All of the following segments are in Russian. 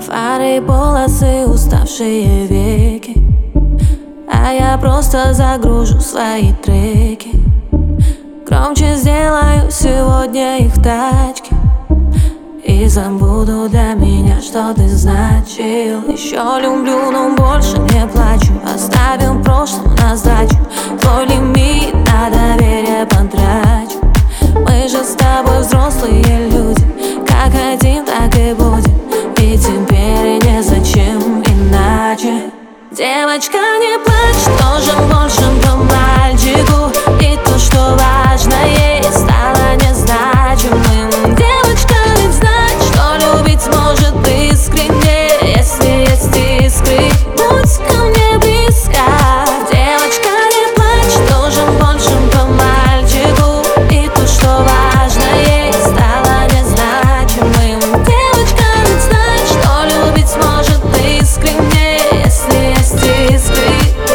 Фары, полосы, уставшие веки, а я просто загружу свои треки. Громче сделаю сегодня их тачки и забуду для меня, что ты значил. Еще люблю, но больше не плачу. Оставим в прошлом на сдачу. Твой лимит на доверие потрачу. Мы же с тобой взрослые люди, как хотим, так и будем. И теперь незачем иначе. Девочка, не плачь, тоже больше по мальчику. И то, что важно ей, стало незначимым. Девочка, ведь знает, что любить может искренне. Если есть искры, будь ко мне близка. Девочка, не плачь, тоже больше по мальчику. И то, что важно ей, стало незначимым. Девочка, ведь знает, что любить может искренне. Если есть искры,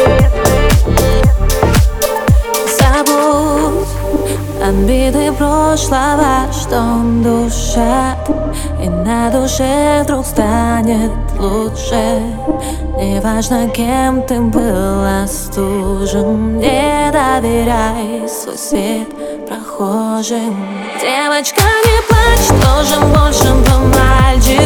забудь обиды прошлого, что душат, и на душе вдруг станет лучше. Неважно, кем ты был остужен, не доверяй свой свет прохожим. Девочка, не плачь, тоже больше по мальчику.